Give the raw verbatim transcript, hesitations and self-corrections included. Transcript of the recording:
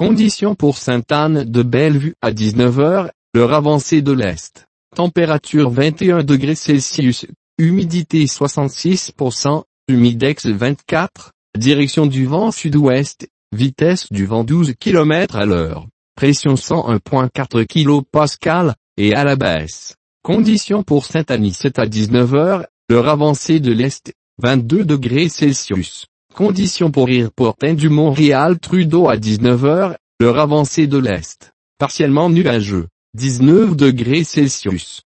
Conditions pour Sainte-Anne-de-Bellevue à dix-neuf heures, l'heure avancée de l'Est. Température vingt et un degrés Celsius, humidité soixante-six pour cent, humidex vingt-quatre, direction du vent sud-ouest, vitesse du vent douze kilomètres à l'heure, pression cent un virgule quatre kilopascales, et à la baisse. Conditions pour Saint-Anicet à dix-neuf heures, l'heure avancée de l'Est, vingt-deux degrés Celsius. Conditions pour Airportin du Montréal-Trudeau à dix-neuf heures, l'heure avancée de l'Est, partiellement nuageux, dix-neuf degrés Celsius.